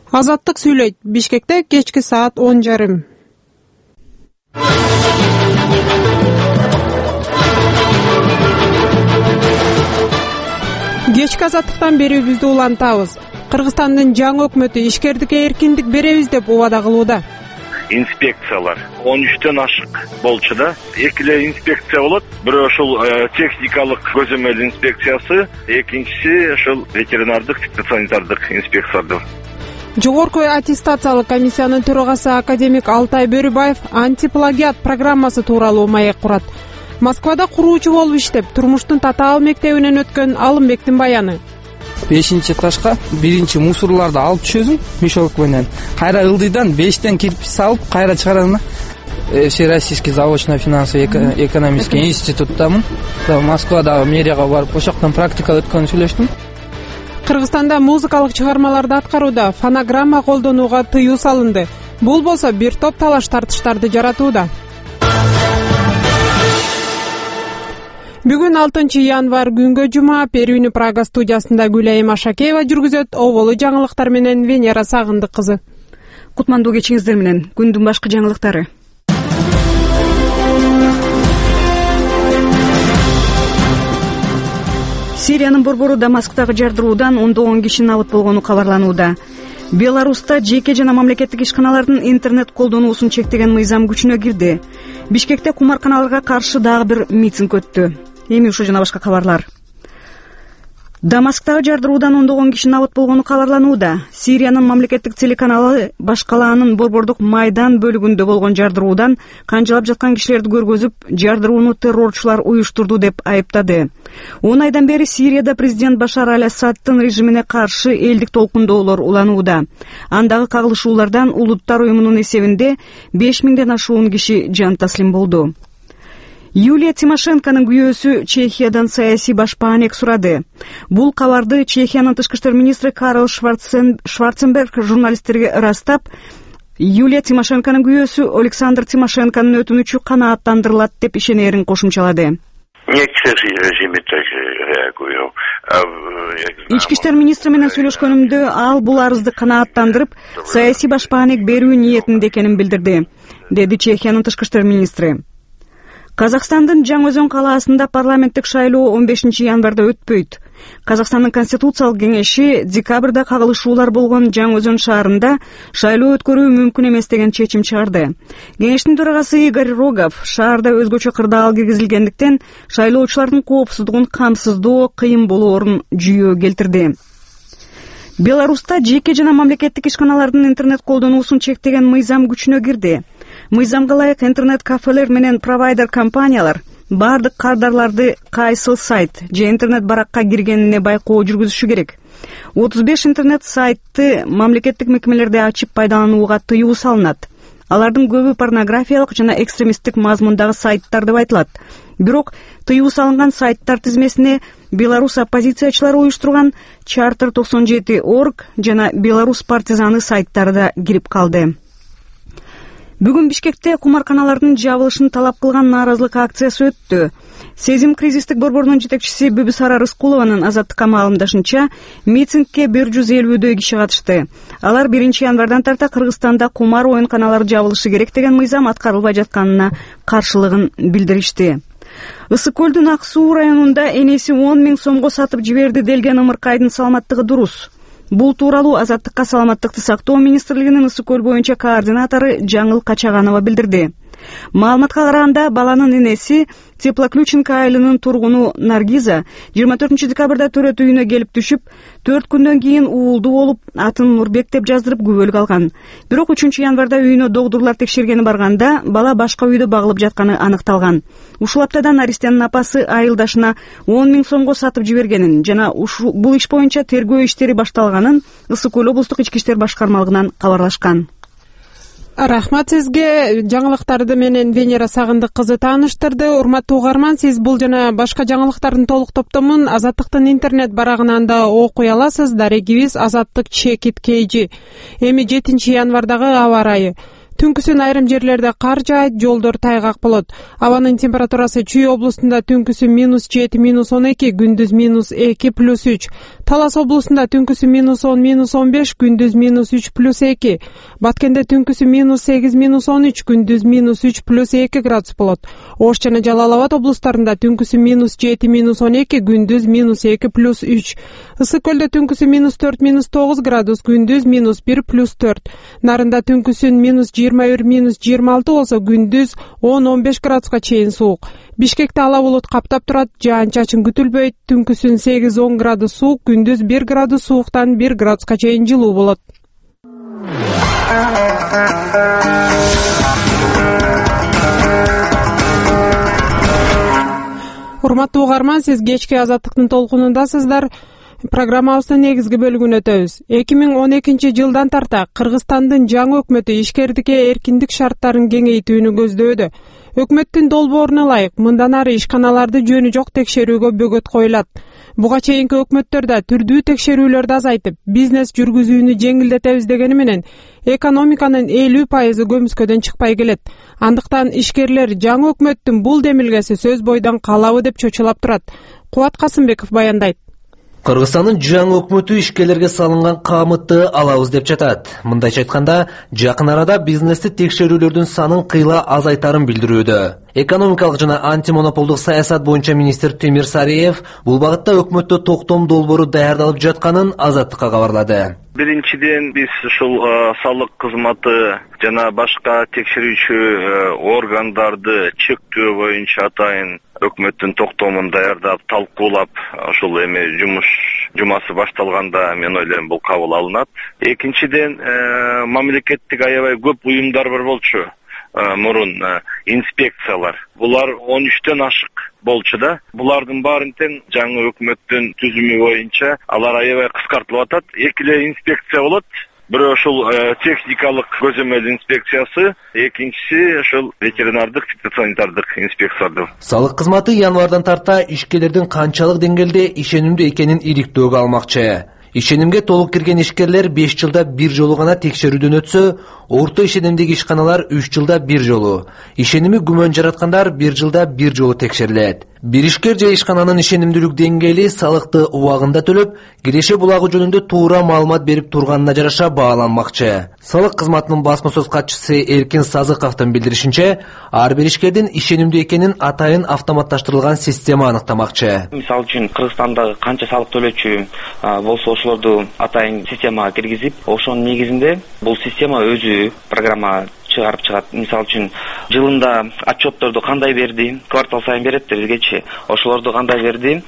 Азаттык сүйлөйт. Бишкекте кечки саат 10:30. Кечки азаттыктан берүүбүздү улантабыз. Кыргызстандын жаңы өкмөтү ишкердикке эркиндик беребиз деп убада кылууда. Инспекциялар 13төн ашык болчу да. Экиле инспекция болот. Бирөө ушул техникалык көзөмөл инспекциясы, экинчиси ушул ветеринардык фитосанитардык инспекциялар. Жогорку аттестациялык комиссиянын төрагасы академик Алтай Бөрүбаев антиплагиат программасы тууралуу маек курат. Москвада куруучу болуп иштеп, турмуштун татаал мектебинен өткөн Алымбектин баяны. 5-этажга биринчи мусорларды алып түшөсүң мешок менен. Кайра ылдыйдан 5тен кирпич салып, кайра чыгарасың. Всероссийский заочно-финансово-экономический институттамын. Москвадагы мэрияга барып, ошоктон практика өткөнү сүйлөштүм. Кыргызстанда музыкалык чыгармаларды аткарууда фонограмма колдонууга тыюу салынды. Бул болсо бир топ талаш тартыштарды жаратууда. Бүгүн 6 январь күнгө жума Перүүнү Прага студиясында Гүлайым Ашакеева жүргүзөт. Оболу жаңылыктар менен Венера Сагындык кызы. Кутмандуу кечиңиздер менен күндүн башкы жаңылыктары. Сириянын борбору Дамасктагы жардыруудан ондогон киши набыт болгону кабарланууда. Беларуста жеке жана мамлекеттик ишканалардын интернет колдонуусун чектеген мыйзам күчүнө кирди. Бишкекте кумарканаларга каршы дагы бир митинг өттү. Эми ушул жана башка кабарлар. Дамасктагы жардыруудан ондогон киши набыт болгону кабарланууда. Сириянын мамлекеттик телеканалы башкалаанын борбордук Майдан бөлүгүндө болгон жардыруудан канжалап жаткан кишилерди көргөзүп, жардырууну террорчулар уюштурду деп айыптады. 10 айдан бери Сирияда президент Башар аль-Асадтын режимине каршы элдик толкундоолор уланууда. Андагы кагылышуулардан Улуттар уюмунун эсебинде 5000ден ашуун киши жан таслим болду. Юлия Тимошенконун күйөөсү Чехиядан саясий башпаанек сурады. Бул кабарды Чехиянын тышкы иштер министри Карл Шварценберг журналисттерге ырастап, Юлия Тимошенконун күйөөсү Александр Тимошенконун өтүнүчү канааттандырылат деп ишенерин кошумчалады. Ички иштер министри менен сүйлөшкөнүмдө ал бул арызды канааттандырып, саясий башпаанек берүү ниетинде экенин билдирди, деди Чехиянын тышкы иштер министри. Казакстандын Жаңөзөн калаасында парламенттик шайлоо 15 январда өтпөйт. Казакстандын Конституциялык кеңеши декабрда кагылышуулар болгон Жаңөзөн шаарында шайлоо өткөрүү мүмкүн эмес деген чечим чыгарды. Кеңештин төрагасы Игорь Рогов шаарда өзгөчө кырдаал киргизилгендиктен шайлоочулардын коопсуздугун камсыздоо кыйын болоорун жүйөө келтирди. Беларуста жеке жана мамлекеттик ишканалардын интернет колдонуусун чектеген мыйзам күчүнө кирди. Мыйзамга ылайык интернет-кафелер менен провайдер компаниялар бардык кардарларды кайсыл сайт же интернет баракка киргенине байкоо жүргүзүшү керек. 35 интернет сайтты мамлекеттик мекемелерде ачып пайдаланууга тыюу салынат. Алардын көбү порнографиялык жана экстремисттик мазмундагы сайттар деп айтылат. Бирок тыюу салынган сайттар тизмесине Беларусь оппозициячылары уюштурган Charter 97.org жана Беларусь партизаны сайттары да кирип калды. Бүгүн Бишкекте кумарканалардын жабылышын талап кылган нааразылык акциясы өттү. Сезим кризистик борборунун жетекчиси Бүбүсара Рыскулованын азаттыкка маалымдашынча, митингге 150дөй киши катышты. Алар 1 январдан тарта Кыргызстанда кумар оюнканалары жабылышы керек деген мыйзам аткарылбай жатканына каршылыгын билдиришти. Ысык көлдүн Ак Суу районунда энеси 10 000 сомго сатып жиберди делген ымыркайдын саламаттыгы дурус. Бул тууралуу Азаттыкка саламаттыкты сактоо министрлигинин Ысык көл боюнча координатору Жаңыл Качаганова билдирди. Маалыматка караганда баланын энеси Теплоключенко айылынын тургуну Наргиза 24 декабрда төрөт үйүнө келип түшүп, 4 күндөн кийин уулду болуп, атын Нурбек деп жаздырып күбөлүк алган. Бирок 3 январда үйүнө докторлор текшергени барганда бала башка үйдө багылып жатканы аныкталган. Ушул аптадан Аристенин апасы айылдашына 10 000 сомго сатып жибергенин жана бул иш боюнча тергөө иштери башталганын Ысык көл облустук ички иштер башкармалыгынан кабарлашкан. Рахмат сизге. Жаңылыктарды менен Венера Сагындык кызы тааныштырды. Урматтуу угарман, сиз бул жана башка жаңылыктардын толук топтомун Азаттыктын интернет барагынан да окуй аласыз. Дарегибиз Азаттык Чекит KG. Эми 7 январдагы аба ырайы. Түнкүсүн айрым жерлерде кар жаайт, жолдор тайгак болот. Абанын температурасы Чүй облустунда түнкүсү -7, -12, күндүз -2, +3. Талас облусунда түнкүсү -10 -15, күндүз -3 + 2. Баткенде түнкүсү -8 -13, күндүз -3 + 2 градус болот. Ош жана Жалал Абад облустарында түнкүсү -7 -12, күндүз -2 + 3. Ысык көлдө түнкүсү -4 -9 градус, күндүз -1 + 4. Нарында түнкүсүн -21 -26 болсо, күндүз 10-15 градуска чейин суук. Бишкекте ала булут каптап турат, жаан-чачын күтүлбөйт. Түнкүсүн 8-10 градус суук, күндүз 1 градус сууктан 1 градуска чейин жылуу болот. Урматтуу угарман, сиз кечки Азаттыктын толкунундасыздар. Программабыздын негизги бөлүгүнө өтөбүз. 2012 жылдан тарта Кыргызстандын жаңы өкмөтү ишкердикке эркиндик шарттарын кеңейтүүнү көздөдү. Өкмөттүн долбооруна ылайык, мындан ары ишканаларды жөнү жок текшерүүгө бөгөт коюлат. Буга чейинки өкмөттөр да түрдүү текшерүүлөрдү азайтып, бизнес жүргүзүүнү жеңилдетебиз дегени менен экономиканын 50% көмүскөдөн чыкпай келет. Андыктан ишкерлер жаңы өкмөттүн бул демилгеси сөз бойдон калабы деп чочулап турат. Кубат Касымбеков баяндайт. Кыргызстандын жаңы өкмөтү ишкерлерге салынган камытты алабыз деп жатат. Мындайча айтканда, жакын арада бизнести текшерүүлөрдүн санын кыйла азайтарын билдирүүдө. Экономикалык жана антимонополдук саясат боюнча министр Темир Сариев бул багытта өкмөттө токтом долбоору даярдалып жатканын Азаттыкка кабарлады. Биринчиден биз ушул салык кызматы жана башка текшерүүчү органдарды чектөө боюнча атайын өкмөттүн токтомун даярдап, талкуулап, ушул эми жумасы башталганда мен ойлойм бул кабыл алынат. Экинчиден, мамлекеттик аябай көп уюмдар бар болчу. Мурун инспекциялар. Булар 13төн ашык болчу да. Булардын баарын тең жаңы өкмөттүн түзүмү боюнча алар аябай кыскартылып атат. Экиле инспекция болот. Бирөө ушул техникалык көзөмөл инспекциясы, экинчиси ушул ветеринардык фитосанитардык инспекциялар. Салык кызматы январдан тарта ишкерлердин канчалык деңгээлде ишенимдүү экенин ириктөөгө алмакчы. Ишенимге толук кирген ишкерлер 5 жылда 1 жолу гана текшерүүдөн өтсө, орто ишенимдеги ишканалар 3 жылда 1 жолу. Ишеними күмөн жараткандар 1 жылда 1 жолу текшерилет. Бир ишкер же ишкананын ишенимдүүлүк деңгээли салыкты убагында төлөп, киреше булагы жөнүндө туура маалымат берип турганына жараша бааланмакчы. Салык кызматынын басма сөз катчысы Эркин Сазыковдун билдиришинче, ар бир ишкердин ишенимдүү экенин атайын автоматташтырылган система аныктамакчы. Мисалы үчүн Кыргызстандагы канча салык төлөөчү болсо ошолорду атайын системага киргизип, ошонун негизинде бул система өзү программа чыгарып чыгат. Мисалы үчүн жылында отчетторду кандай берди, квартал сайын берет бизгечи. Ошолорду кандай берди,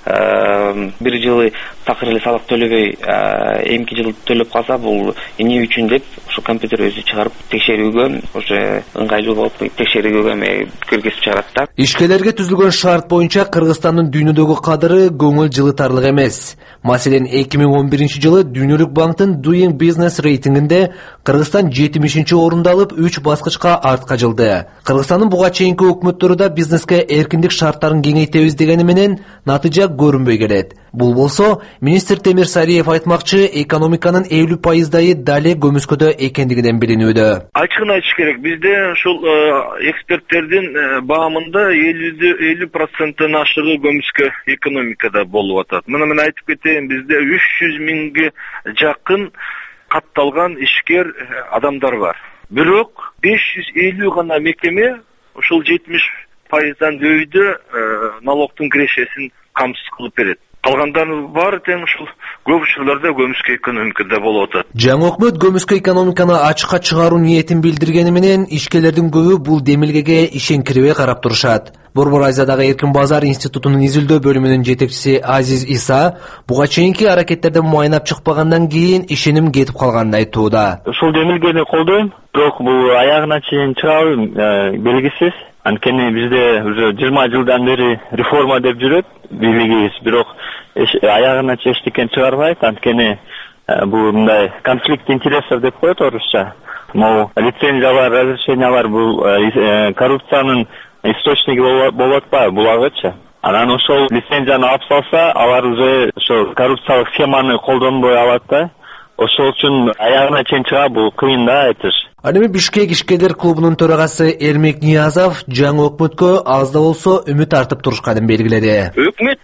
бир жылы такыр эле салык төлөбөй, эмки жыл төлөп калса бул эмне үчүн деп ушу компьютер өзү чыгарып текшерүүгө, уже ыңгайлуу болуп текшерүүгө киргизип чыгарат да. Ишкерлерге түзүлгөн шарт боюнча Кыргызстандын дүйнөдөгү кадыры көңүл жылытарлык эмес. Маселен, 2011 жылы Дүйнөлүк банктын Doing Business рейтингинде Кыргызстан 70-орунду алып 3 баскычка артка жылды. Кыргызстандын буга чейинки өкмөттөрү да бизнеске эркиндик шарттарын кеңейтебиз дегени менен натыйжа көрүнбөй келет. Бул болсо, министр Темир Сариев айтмакчы, экономиканын 50%-ы дале көмүскөдө экендигинен билинүүдө. Ачыгын айтыш керек, бизде ушул эксперттердин баамында 50%-тан ашыгы көмүскө экономикада болуп атат. Мына мен айтып кетейин, бизде 300 миңге жакын катталган ишкер адамдар бар. Бирок 550 гана мекеме ушул 70%-дан өйдө налогтун кирешесин камсыз кылып берет. Калгандарынын баары тең ушул көп учурларда көмүскө экономикада болуп атат. Жаңы өкмөт көмүскө экономиканы ачыкка чыгаруу ниетин билдиргени менен ишкерлердин көбү бул демилгеге ишенкирбей карап турушат. Борбор Азиядагы Эркин Базар институтунун изилдөө бөлүмүнүн жетекчиси Азиз Иса буга чейинки аракеттерден майнап чыкпагандан кийин ишеним кетип калганын айтууда. Ушул демилгени колдойм, бирок бул аягына чейин чыгабы белгисиз. Анткени бизде уже 20 жылдан бери реформа деп жүрөт бийлигибиз, бирок аягына чейин эчтеке чыгарбайт. Анткени бул мындай конфликт интересов деп коет орусча. Могу лицензиялар, разрешениялар бул коррупциянын источниги болот атпайбы, булагычы. Анан ошол лицензияны алып салса, алар уже ошол коррупциялык схеманы колдонбой алат да. Ошол үчүн аягына чейин чыга бул кыйын да айтыш. Ал эми Бишкек ишкерлер клубунун төрагасы Эрмек Ниязов жаңы өкмөткө аз да болсо үмүт артып турушканын белгиледи. Өкмөт бүт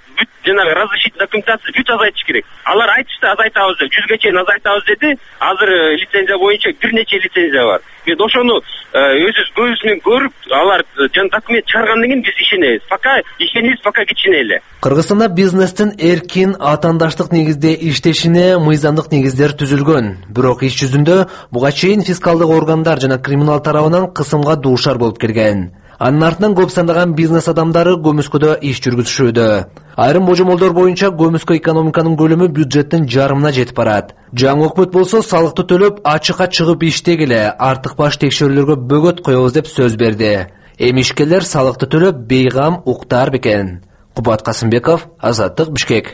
жанагы разрешительный документация бүт азайтыш керек. Алар айтышты азайтабыз деп, 100ге чейин азайтабыз деди. Азыр лицензия боюнча бир нече лицензия бар. Биз ошону өзүбүз көзүбүз көрүп, алар жана документ чыгаргандан кийин биз ишенебиз. Пока ишенебиз, пока кичине эле. Кыргызстанда бизнестин эркин атаандаштык негизде иштешине мыйзамдык негиздер түзүлгөн. Бирок иш жүзүндө буга чейин фискалдык органдар жана криминал тарабынан кысымга дуушар болуп келген. Анын артынан көп сандаган бизнес адамдары көмүскөдө иш жүргүзүшүүдө. Айрым божомолдор боюнча көмүскө экономиканын көлөмү бюджеттин жарымына жетип барат. Жаңы өкмөт болсо салыкты төлөп ачыкка чыгып иштегиле, артык баш текшерүүлөргө бөгөт коебуз деп сөз берди. Эми ишкерлер салыкты төлөп бейгам уктаар бекен. Кубат Касымбеков, Азаттык, Бишкек.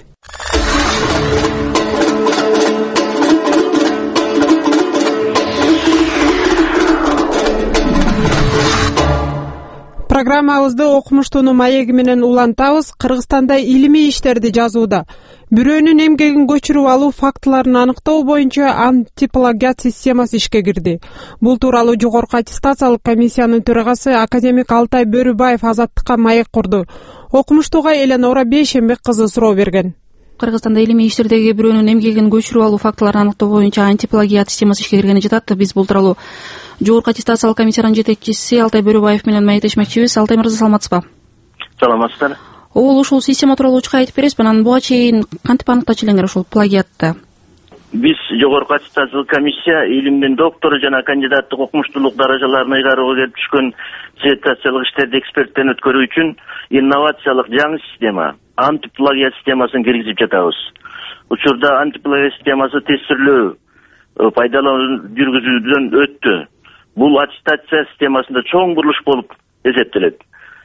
Программабызды окумуштууну маеги менен улантабыз. Кыргызстанда илимий иштерди жазууда бирөөнүн эмгегин көчүрүп алуу фактыларын аныктоо боюнча антиплагиат системасы ишке кирди. Бул тууралуу жогорку аттестациялык комиссиянын төрагасы академик Алтай Бөрүбаев Азаттыкка маек курду. Окумуштууга Эленора Бейшембек кызы суроо берген. Кыргызстанда илимий иштердеги бирөөнүн эмгегин көчүрүп алуу фактыларын аныктоо боюнча антиплагиат системасы ишке киргени жатат. Биз бул тууралуу жогорку аттестациялык комиссиянын жетекчиси Алтай Бөрүбаев менен маектешмекчибиз. Алтай мырза, саламатсызбы? Саламатсыздар. Ушул система тууралуу учка айтып бересизби? Анан буга чейин кантип аныктачу элеңер ушул плагиатты? Биз жогорку аттестациялык комиссия илимдин доктору жана кандидаттык окумуштуулук даражаларын ыйгарууга келип түшкөн диссертациялык иштерди эксперттен өткөрүү үчүн инновациялык жаңы система, антиплагиат системасын киргизип жатабыз. Учурда антиплагиат системасы тестирлөө пайдалануу жүргүзүүдөн өттү. Бул аттестация системасында чоң бурулуш болуп эсептелет.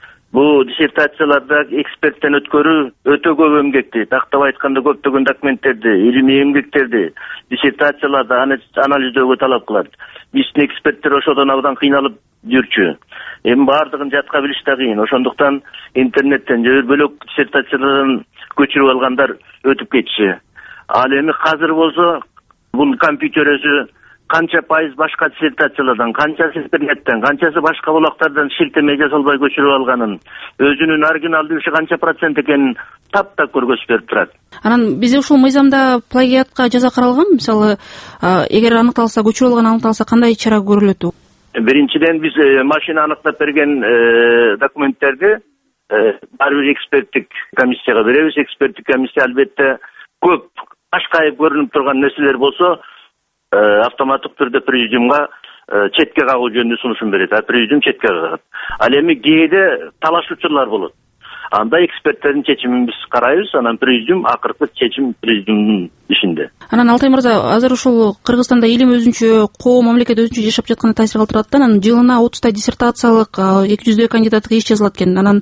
Бул диссертацияларда эксперттен өткөрүү өтө көп эмгекти, тактап айтканда көптөгөн документтерди, илимий эмгектерди диссертацияларда анализдөөгө талап кылат. Биздин эксперттер ошодон абдан кыйналып жүрчү. Эми баардыгын жатка билиш да кыйын. Ошондуктан интернеттен же бөлөк диссертациялардан көчүрүп алгандар өтүп кетиши. Ал эми азыр болсо бул компьютер өзү канча пайыз башка диссертациялардан, канчасы интернеттен, канчасы башка булактардан шилтеме жасалбай көчүрүп алганын, өзүнүн оригиналдуу иши канча процент экенин таптап көргөзүп берип турат. Анан бизде ушул мыйзамда плагиатка жаза каралган, мисалы, эгер аныкталса, көчүрүп алган аныкталса кандай чара көрүлөт? Биринчиден биз машина аныктап берген документтерди ар бир эксперттик комиссияга беребиз. Эксперттик комиссия албетте көп ашкайып көрүнүп турган нерселер болсо автоматтык түрдө президиумга четке кагуу жөнүндө сунушун берет. Президиум четке кагат. Ал эми кээде талашуучулар болот. Анда эксперттердин чечимин биз карайбыз, анан президиум акыркы чечим президиумдун ишинде. Анан Алтай мырза, азыр ушул Кыргызстанда илим өзүнчө, коом, мамлекет өзүнчө жашап жатканы таасир калтырат да, анан жылына 30 диссертациялык, 200 кандидаттык иш жазылат экен. Анан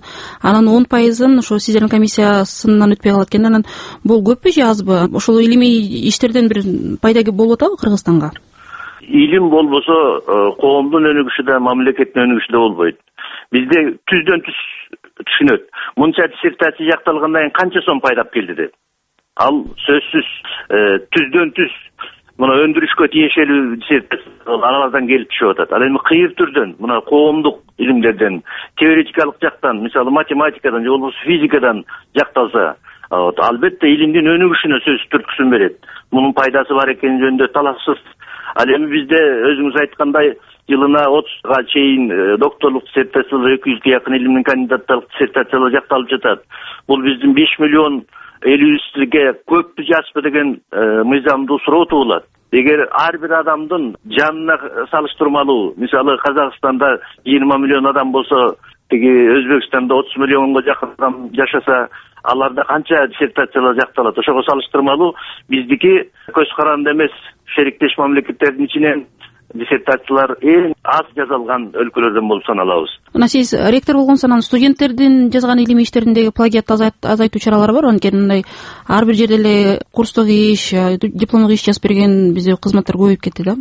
10%-ын ошо сиздердин комиссиясынан өтпөй калат экен. Анан бул көппү же азбы? Ошол илимий иштерден бир пайда болуп атабы Кыргызстанга? Илим болбосо коомдун өнүгүшү да, мамлекеттин өнүгүшү да болбойт. Бизде түздөн түз түшүнөт. Мынча диссертация жакталгандан кийин канча сом пайдап келди деп. Ал сөзсүз түздөн түз мына өндүрүшкө тиешелүү диссертация алардан келип түшүп атат. Ал эми кыйыр түрдөн, мына коомдук илимдерден, теоретикалык жактан, мисалы математикадан же болбосо физикадан жакталса, албетте илимдин өнүгүшүнө сөзсүз түрткүсүн берет. Мунун пайдасы бар экени жөнүндө талашсыз. Ал эми бизде өзүңүз айткандай жылына 30га чейин докторлук диссертациялар, 200ге жакын илимдин кандидаттык диссертациялар жакталып жатат. Бул биздин 5 миллион элүүбүзгө көппү жазпы деген мыйзамдуу суроо туулат. Эгер ар бир адамдын жанына салыштырмалуу, мисалы Казакстанда 20 миллион адам болсо, тиги Өзбекстанда 30 миллионго жакын адам жашаса, аларда канча диссертациялар жакталат? Ошого салыштырмалуу биздики көз каранды эмес шериктеш мамлекеттердин ичинен диссертациялар эң аз жазалган өлкөлөрдөн болуп саналабыз. Мына сиз ректор болгонсуз, анан студенттердин жазган илимий иштериндеги плагиатты азайтуу чаралары бар. Анткени мындай ар бир жерде эле курстук иш, дипломдук иш жазып берген бизде кызматтар көбөйүп кетти да.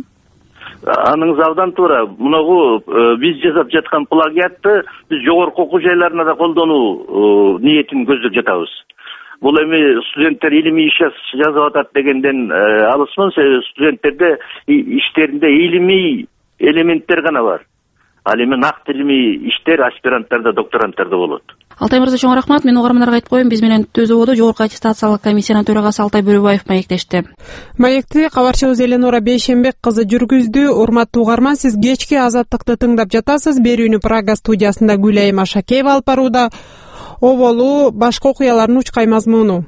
Аныңыз абдан туура. Мунагу биз жасап жаткан плагиатты биз жогорку окуу жайларына да колдонуу ниетин көздөп жатабыз. Бул эми студенттер илимий иш жазып атат дегенден алысмын. Студенттерде иштеринде илимий элементтер гана бар. Ал эми накты илимий иштер аспиранттарда, докторанттарда болот. Алтай мырза, чоң рахмат. Мен угармандарга айтып коеюн, биз менен ТӨЗОдо Жогорку аттестациялык комиссиянын төрагасы Алтай Бөрөбаев маектешти. Маекти кабарчыбыз Эленора Бейшенбек кызы жүргүздү. Урматтуу угарман, сиз кечки Азаттыкты тыңдап жатасыз. Берүүнү Прага студиясында Гүлайым Ашакеева алып барууда. Оболу башка окуялардын учкай мазмуну.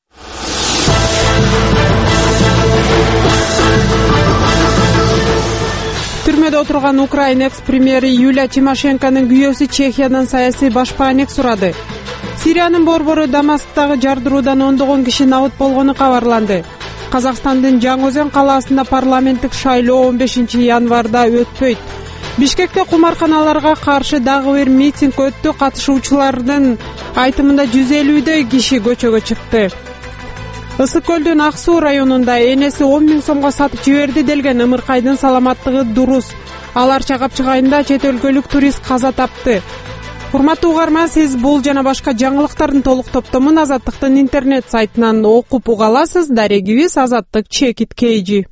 Түрмөдө отурган Украин экс-премьери Юлия Тимошенконун күйөөсү Чехиядан саясий башпаанек сурады. Сириянын борбору Дамасктагы жардыруудан ондогон киши набыт болгону кабарланды. Казакстандын Жаңы Өзөн калаасында парламенттик шайлоо 15 январда өтпөйт. Бишкекте кумарканаларга каршы дагы бир митинг өттү. Катышуучулардын айтымында 150дөй киши көчөгө чыкты. Ысык көлдүн Ак Суу районунда энеси 10 000 сомго сатып жиберди делген ымыркайдын саламаттыгы дурус. Алар чагап чыгайында чет өлкөлүк турист каза тапты. Урматтуу угарман, сиз бул жана башка жаңылыктардын толук топтомун Азаттыктын интернет сайтынан окуп уга аласыз. Дарегибиз Азаттык _KG.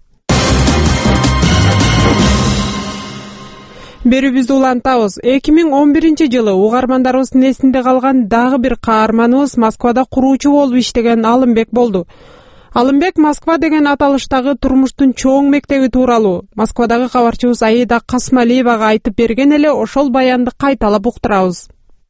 Берүүбүздү улантабыз. 2011-жылы угармандарыбыздын эсинде калган дагы бир каарманыбыз Москвада куруучу болуп иштеген Алымбек болду. Алымбек Москва деген аталыштагы турмуштун чоң мектеби тууралуу Москвадагы кабарчыбыз Аида Касмалиевага айтып берген эле, ошол баянды кайталап уктурабыз.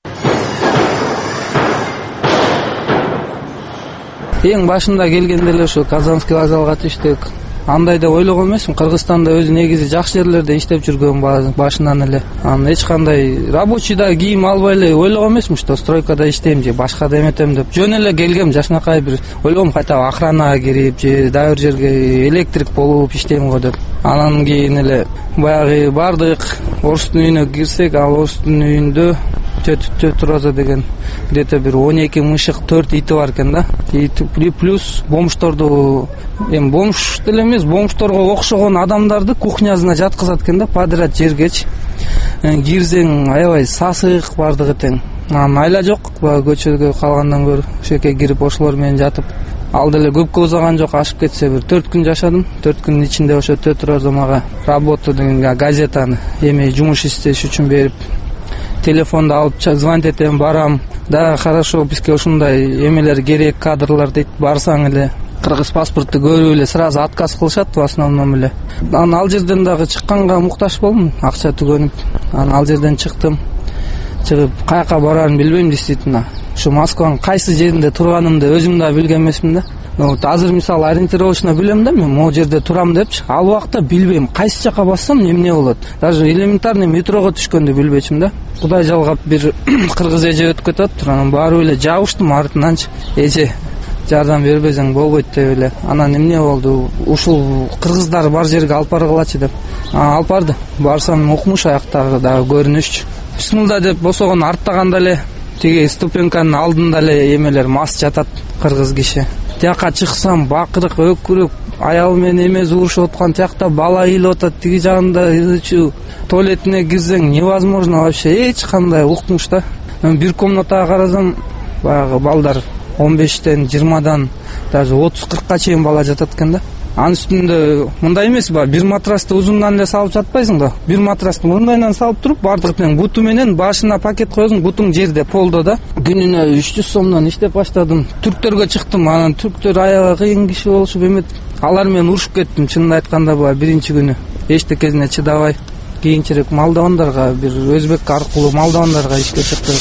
Эң башында келгенде эле ошо Казанский вокзалга түштүк. Андай деп ойлогон эмесмин. Кыргызстанда өзү негизи жакшы жерлерде иштеп жүргөн башынан эле. Эч кандай рабочийда кийим албай эле ойлогон эмесмин, что стройкада иштейм же башкада эметем деп. Жөн эле келгем, жашынакай бир ойлогом, кайта охранага кирип же дагы бир жерге электрик болуп иштейм го деп. Анан кийин эле баягы бардык орустун үйүнө кирсек, ал орустун үйүндө Тет Роза деген где-то бир 12 мышык, 4 ити бар экен да. Плюс бомжторду, бомж деле эмес, бомжторго окшогон адамдарды кухнясына жаткызат экен да, подряд жергечи. Кирсең аябай сасык бардыгы тең. Айла жок, көчөгө калгандан көрө ошоке кирип ошолор менен жатып. Ал деле көпкө узаган жок, ашып кетсе бир 4 күн жашадым. 4 күнүн ичинде ошо Тет Роза мага работа деген газетаны жумуш иштеш үчүн берип, телефонду алып звонить этем, барам. Да, хорошо, бизге ушундай эмелер керек, кадрлар дейт, барсаң эле кыргыз паспорту көрүп эле сразу отказ кылышат в основном эле. Анан ал жерден дагы чыкканга муктаж болдум, акча түгөнүп. Анан ал жерден чыктым. Чыгып каяка барарын билбейм действительно. Ушу Москванын кайсы жеринде турганымды өзүм да билген эмесмин да. Азыр мисалы ориентировочно билем да, мен могу жерде турам депчи. Ал убакта билбейм, кайсы жака бассам эмне болот. Даже элементарный метрого түшкөндү билбечим да. Кудай жалгап бир кыргыз эже өтүп кетип, анан барып эле жабыштым артынанчы. Эже жардам бербесең болбойт деп эле. Анан эмне болду? Ушул кыргыздар бар жерге алып баргылачы деп. Алып барды. Барсам укмуш аяктагы дагы көрүнүшчү. Бисмилла деп босогон арттаганда эле тиги ступенканын алдында эле эмелер мас жатат, кыргыз киши. Тияка чыксам бакырык, өкүрүк, аял менен эмези урушуп аткан, тиякта бала ыйлап атат, тиги жагында ичүү, туалетине кирсең невозможно вообще, эч кандай укмуш да. Мен бир комнатага карасам, баягы балдар 15-тен 20-дан даже 30-40ка чейин бала жатат экен да. Анын үстүндө мындай эмес ба, бир матрасты узундан эле салып жатпайсың да. Бир матрасты мындайдан салып туруп, бардыгын буту менен башына пакет коесуң, бутуң жерде полдо да. Күнүнө 300 сомдон иштеп баштадым. Түрктөргө чыктым, анан түрктөр аябай кыйын киши болушуп эмет. Алар менен урушуп кеттим, чынын айтканда бул биринчи күнү. Эчтекесине чыдабай, кийинчерээк Молдовандарга, бир өзбек аркылуу Молдовандарга ишке чыктым.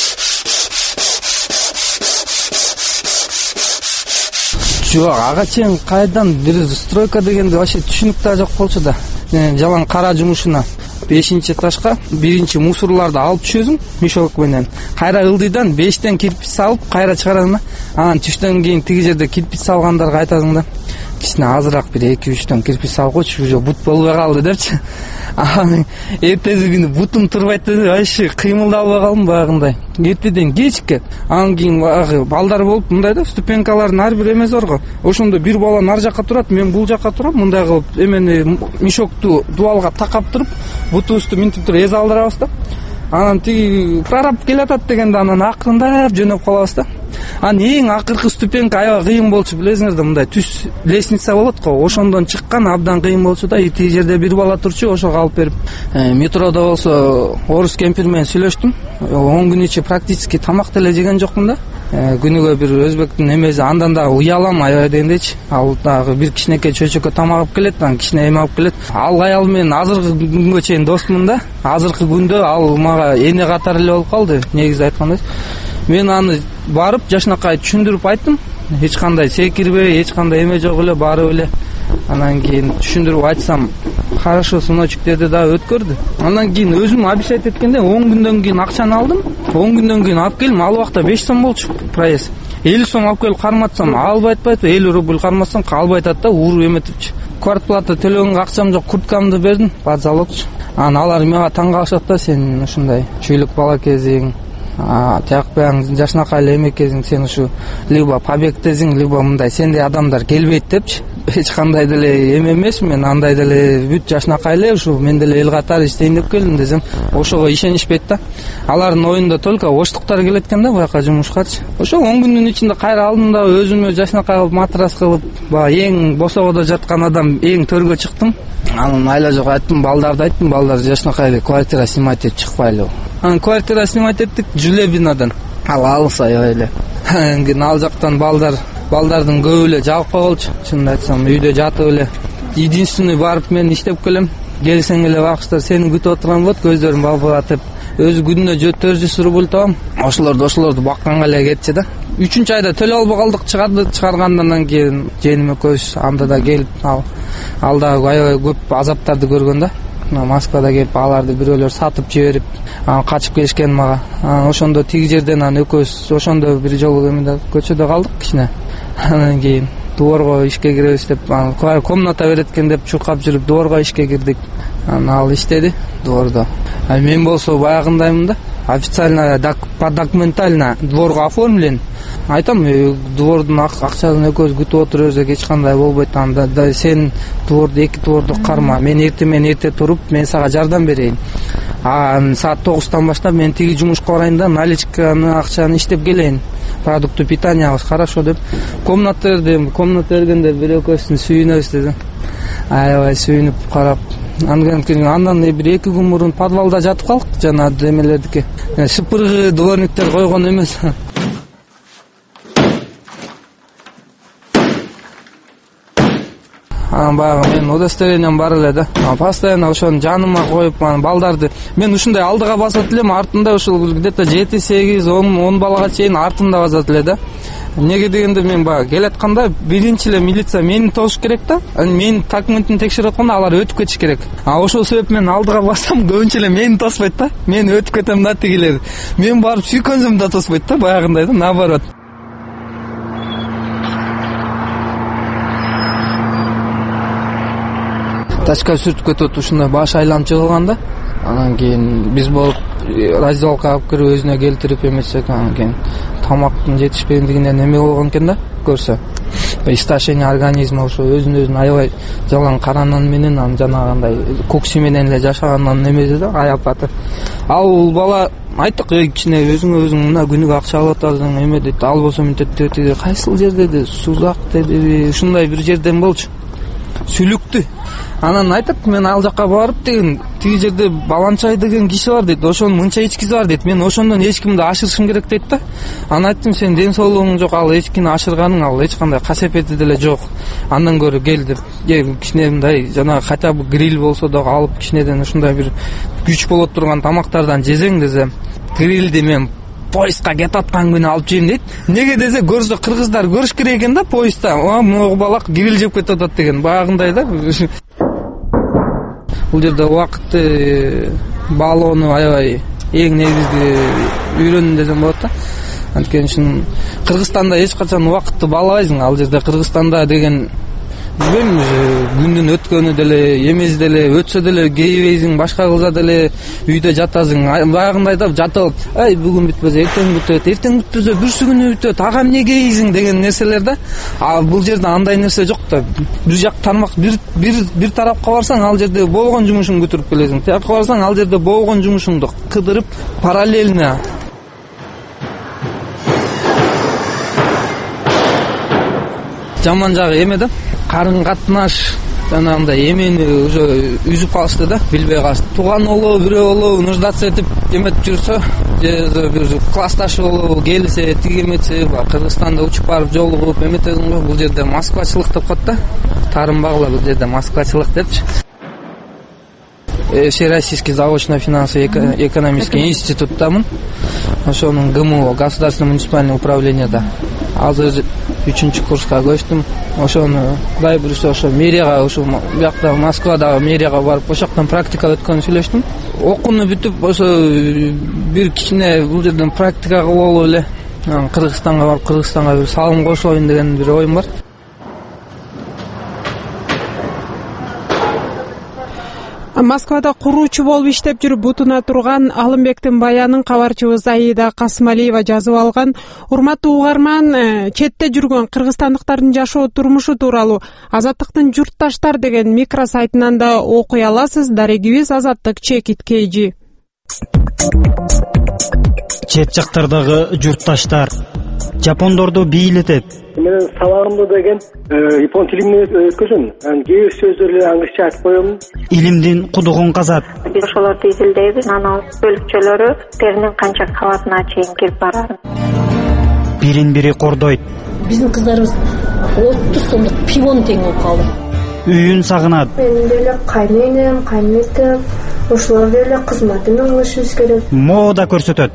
Жок, ага чейин кайдан бир стройка дегенди вообще түшүнүк да жок болчу да. Жалаң кара жумушуна 5-этажга биринчи мусорларды алып түшөсүң мешок менен. Кайра ылдыйдан 5тен кирпич салып кайра чыгарасың да. Анан түштөн кийин тиги жерде кирпич салгандарга айтасың да. Кичине азыраак бир 2-3төн кирпич салып койчу, уже бут болбой калды депчи. Анан эртеси күнү бутум турбайт деп вообще кыймылдап албай калдым баягындай. Эртеден кечке. Анан кийин баягы балдар болуп мындай да, ступенкалардын ар бир эмеси бар го. Ошондо бир бала нар жака турат, мен бул жака турам, мындай кылып эмени мешокту дубалга такап туруп, бутубузду минтип туруп эзе алдырабыз да. Анан тиги прораб келатат дегенде анан акырындап жөнөп калабыз да. Анан эң акыркы ступенька аябай кыйын болчу, билесиңер да, мындай түз лестница болот го, ошондон чыккан абдан кыйын болчу да. Тиги жерде бир бала турчу, ошого алып берип, метродо болсо орус кемпир менен сүйлөштүм. 10 күн ичи практически тамак деле жеген жокмун да. Күнүгө бир өзбектин эмеси, андан да уялам аябай дегендейчи. Ал дагы бир кичинекей чөчөккө тамак алып келет, анан кичине эме алып келет. Ал аял менен азыркы күнгө чейин досмун да. Азыркы күндө ал мага эне катары эле болуп калды, негизи айтканда. Мен аны барып жашынакай түшүндүрүп айттым. Эч кандай секирбей, эч кандай эме жок эле, барып эле. Анан кийин түшүндүрүп айтсам, хорошо, сыночек деди да, өткөрдү. Андан кийин өзүм обещать эткенде 10 күндөн кийин акчаны алдым. 10 күндөн кийин алып келдим. Ал убакта 5 сом болчу проезд. 50 сом алып келип карматсам, албай атпайбы, 50 рубль карматсам, албай атат да, уруп эметипчи. Квартплата төлөгөнгө акчам жок, курткамды бердим, базалокчу. Анан алар мага таң калышат да, сен ушундай чүйлүк бала кезиң, тиякпаң жашынакай эле эме кезиң, сен ушу либо побегдесиң, либо мындай сендей адамдар келбейт депчи. Эч кандай деле эме эмес, мен андай деле бүт жашынакай эле ушу мен деле эл катары иштейин деп келдим десем, ошого ишенишпейт да. Алардын оюнда только оштуктар келет экен да буяка жумушкачы. Ошо 10 күндүн ичинде кайра алдым да, өзүмө жашынакай кылып матрас кылып, эң босогодо жаткан адам эң төргө чыктым. Анан айла жок айттым, балдарды айттым, балдар жашынакай квартира снимать этип чыкпайлы. Анан квартира снимать эттик Жулебинадан. Ал алыс аябай эле. Анан кийин ал жактан балдардын көбү эле жабып койгулчу. Чынын айтсам, үйдө жатып эле. Единственный барып мен иштеп келем. Келсең эле бакчылар сени күтүп отурган болот, көздөрүм балбага деп. Өзү күнүнө 400 рубль табам. Ошолорду бакканга эле кетчи да. 3-чү айда төлөп албай калдык, чыгаргандан кийин жеңим экөөбүз анда да келип, ал да аябай көп азаптарды көргөн да. Москвада келип аларды бирөөлөр сатып жиберип, качып келишкен мага. Ошондо тиги жерден экөөбүз ошондо бир жолу көчөдө калдык кичине. Анан кийин дворго ишке киребиз деп, комната берет экен деп чуркап жүрүп дворго ишке кирдик. Анан ал иштеди двордо. Мен болсо баягындаймын да, официально документально дворго оформлен. Айтам, двордун акчасын экөөбүз күтүп отурабыз, эч кандай болбойт. Анда сен эки дворду карма, мен эрте туруп, мен сага жардам берейин. Саат 9-тан баштап мен тиги жумушка барайын да, наличканы, акчаны иштеп келейин. Продукты питаниябыз хорошо деп комната бергенде бир экөөбүздүн сүйүнөбүз деди. Аябай сүйүнүп карап, андан бир 2 күн мурун подвалда жатып калдык, жана демелердики. Шыпыргы дворниктер койгон эмес. Баягы мен удостоверением бар эле да. Постоянно ошону жаныма коюп, балдарды мен ушундай алдыга басат элем, артында ушул где-то 7, 8, 10 балага чейин артында басат эле да. Неге дегенде мен баягы келатканда биринчи эле милиция мени тосуш керек да. Менин документин текшерип атканда алар өтүп кетиш керек. Ошол себеп мен алдыга бассам көбүнчө эле мени тоспойт да. Мен өтүп кетем да тигилер. Мен барып сүйкөнсөм да тоспойт да, баягындай да, наоборот. Тачка сүртүп кетип ушундай баш айланып жыгылганда, анан кийин биз болуп раздевалкага алып кирип өзүнө келтирип эмесек, анан кийин тамактын жетишпегендигинен эме болгон экен да, көрсө. Истощение организма ошо өзүн аябай жалган каранан менен, анан жанагындай кокси менен эле жашагандан эмеси да, аяпаты. Ал бала айттык, кичине өзүң мына күнүгө акча алып атасың, эме дейт, ал болсо мынтип кайсыл жер деди, Сузак деди, ушундай бир жерден болчу. Сүлүктү. Анан айтат, мен ал жакка барып деген, тиги жерде Баланчай деген киши бар дейт, ошонун мынча ичкиси бар дейт, мен ошондон эчкимди ашырышым керек дейт да. Анан айттым, сен ден соолугуң жок, ал эчкини ашырганың, ал эч кандай касепети деле жок. Андан көрө кел деп, кичине мындай жана хотя бы гриль болсо да алып кичинеден ушундай бир күч болот турган тамактардан жесең десем, грильди мен поездга кетип аткан күнү алып жейм дейт. Неге десе, көрсө кыргыздар көрүш керек экен да поездда. Могу балак гриль жеп кетип атат деген, баягындай да. Бул жерде убакытты баалоону аябай эң негизги үйрөнүм десем болот да. Анткени ушун Кыргызстанда эч качан убакытты баалабайсың. Ал жерде Кыргызстанда деген билбейм, күндүн өткөнү деле, эмези деле, өтсө деле кейбейсиң, башка кылса деле үйдө жатасың. Баягындай да жатып, бүгүн бүтпөсө эртең бүтөт, эртең бүтпөсө бүрсү күнү бүтөт, ага эмне кейсиң деген нерселер да. Бул жерде андай нерсе жок да. Бир жак тармак бир тарапка барсаң, ал жерде болгон жумушуңду бүтүрүп келесиң. Тияка барсаң, ал жерде болгон жумушуңду кыдырып параллельно. жаман жагы эме да, карым катнаш жанагындай эмени уже үзүп калышты да, билбей калышты. Тууган болобу, бирөө болобу, нуждаться этип эметип жүрсө, же бир классташы болобу, келсе, тиги эметсе, Кыргызстанда учуп барып жолугуп эметесиң го. Бул жерде москвачылык деп коет да. Таарынбагыла бул жерде москвачылык депчи. Всероссийский заочно-финансовый экономический институттамын. Ошонун ГМО, государственное муниципальное управлениеда. Азыр 3-чү курска көчтүм. Ошону Кудай буюрса ошо мэрияга, ошо биякта Москвадагы мэрияга барып, ошоктон практика өткөнү сүйлөштүм. Окууну бүтүп, ошо бир кичине бул жерден практика кылып алып эле Кыргызстанга барып, Кыргызстанга бир салым кошоюн деген бир оюм бар. Москвада куруучу болуп иштеп жүрүп бутуна турган Алымбектин баянын кабарчыбыз Аида Касымалиева жазып алган. Урматтуу угарман, четте жүргөн кыргызстандыктардын жашоо турмушу тууралуу Азаттыктын журтташтар деген микро сайтынан да окуй аласыз. Дарегибиз Азаттык чекит KG. Чет жактардагы журтташтар жапондорду бийлетет. Мен сабагымда деген япон тилинен өткөзөм. Кээ бир сөздөрдү англисче айтып коем. Илимдин кудугун казат. Биз ошолорду изилдейбиз. Анан бөлүкчөлөрү теринин канча кабатына чейин кирип барат. Бирин-бири кордойт. Биздин кыздарыбыз 30 сомдук пивон тең болуп калды. Үйүн сагынат. Мен деле кайненем, кайнетем, ошолор деле кызматына алышыбыз керек. Мода көрсөтөт.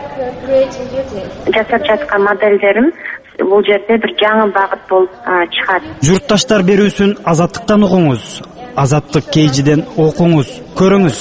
Жасап жаткан моделдерим бул жерде бир жаңы багыт болуп чыгат. Журтташтар берүүсүн Азаттыктан угуңуз. Азаттык KGден окуңуз, көрүңүз.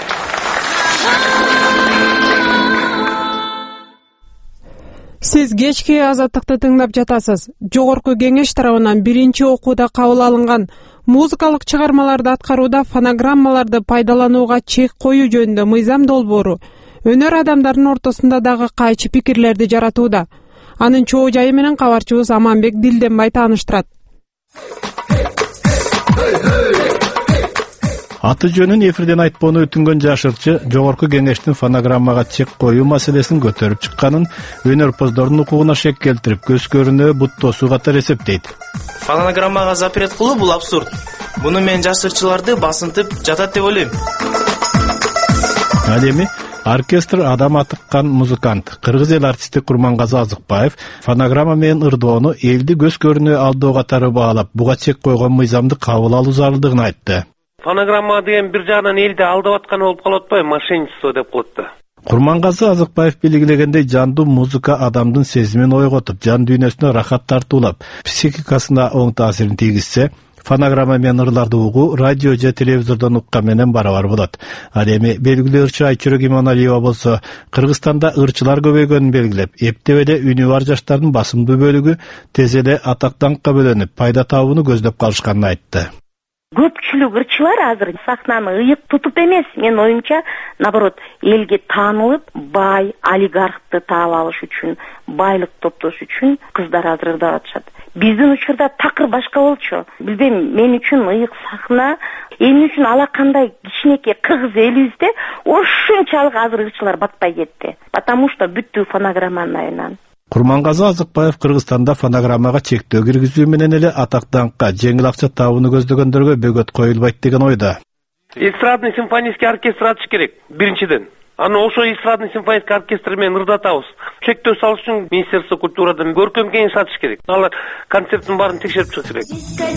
Сиз кечки Азаттыкты тыңдап жатасыз. Жогорку кеңеш тарабынан биринчи окууда кабыл алынган музыкалык чыгармаларды аткарууда фонограммаларды пайдаланууга чек коюу жөнүндө мыйзам долбоору өнөр адамдарынын ортосунда дагы кайчы пикирлерди жаратууда. Анын чоо жайы менен кабарчыбыз Аманбек Дилденбай тааныштырат. Аты жөнүн эфирден айтпоону өтүнгөн жашырчы жогорку кеңештин фонограммага чек коюу маселесин көтөрүп чыкканын өнөрпоздордун укугуна шек келтирип, көз көрүнөө буттоосу катары эсептейт. Фонограммага запрет кылуу бул абсурд. Муну мен жашырчыларды басынтып жатат деп ойлойм. Ал эми оркестр адам атыккан музыкант, кыргыз эл артисти Курмангазы Азыкбаев фонограмма менен ырдоону элди көз көрүнөө алдоо катары баалап, буга чек койгон мыйзамды кабыл алуу зарылдыгын айтты. Фонограмма деген бир жагынан элди алдап атканы болуп калып атпайбы, мошенничество деп коет да. Курмангазы Азыкбаев белгилегендей, жандуу музыка адамдын сезимин ойготуп, жан дүйнөсүнө рахат тартуулап, психикасына оң таасирин тийгизсе, фонограмма менен ырларды угуу радио же телевизордон уккан менен барабар болот. Ал эми белгилүү ырчы Айчүрөк Иманалиева болсо, Кыргызстанда ырчылар көбөйгөнүн белгилеп, эптеп эле үнү бар жаштардын басымдуу бөлүгү тез эле атак даңкка бөлөнүп, пайда табууну көздөп калышканын айтты. Көпчүлүк ырчылар азыр сахнаны ыйык тутуп эмес, мен оюмча, наоборот, элге таанылып, бай олигархты таап алыш үчүн, байлык топтош үчүн кыздар азыр ырдап атышат. Биздин учурда такыр башка болчу. Билбейм, мен үчүн ыйык сахна, эмне үчүн алакандай кичинекей кыргыз элибизде ошончалык азыр ырчылар батпай кетти. Потому что бүттү фонограмманын айынан. Курмангазы Азыкбаев Кыргызстанда фонограммага чектөө киргизүү менен эле атак даңкка, жеңил акча табууну көздөгөндөргө бөгөт коюлбайт деген ойда. Эстрадный симфонический оркестр ачыш керек, биринчиден. Аны ошо эстрадный симфонический оркестр менен ырдатабыз. Чектөө салыш үчүн Министерство культурадан көркөм кеңеш ачыш керек. Алар концерттин баарын текшерип чыгыш керек.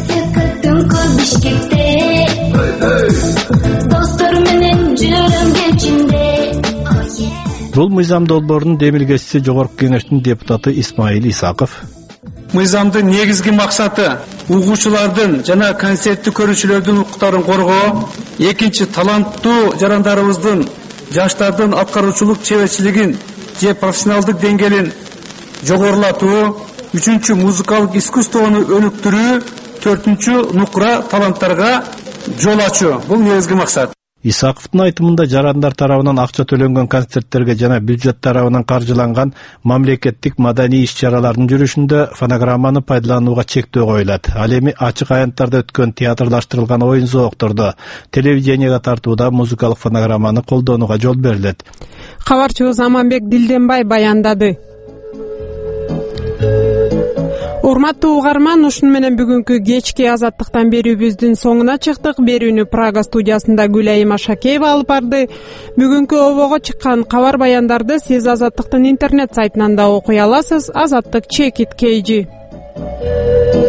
Достор менен жүрөм кечинде. Бул мыйзам долбоорунун демилгечиси жогорку кеңештин депутаты Исмаил Исаков. Мыйзамдын негизги максаты угуучулардын жана концертти көрүүчүлөрдүн укуктарын коргоо, экинчи таланттуу жарандарыбыздын жаштардын аткаруучулук чеберчилигин же профессионалдык деңгээлин жогорулатуу, үчүнчү музыкалык искусствону өнүктүрүү, төртүнчү нукура таланттарга жол ачуу. Бул негизги максат. Исаковдун айтымында жарандар тарабынан акча төлөнгөн концерттерге жана бюджет тарабынан каржыланган мамлекеттик маданий иш-чаралардын жүрүшүндө фонограмманы пайдаланууга чектөө коюлат. Ал эми ачык аянттарда өткөн театрлаштырылган оюн зооктордо, телевидениеге тартууда музыкалык фонограмманы колдонууга жол берилет. Кабарчыбыз Аманбек Дилденбай баяндады. урматтуу угарман, ушуну менен бүгүнкү кечки Азаттыктан берүүбүздүн соңуна чыктык. Берүүнү Прага студиясында Гүлайым Ашакеева алып барды. Бүгүнкү обого чыккан кабар баяндарды сиз Азаттыктын интернет сайтынан да окуй аласыз. Азаттык _KG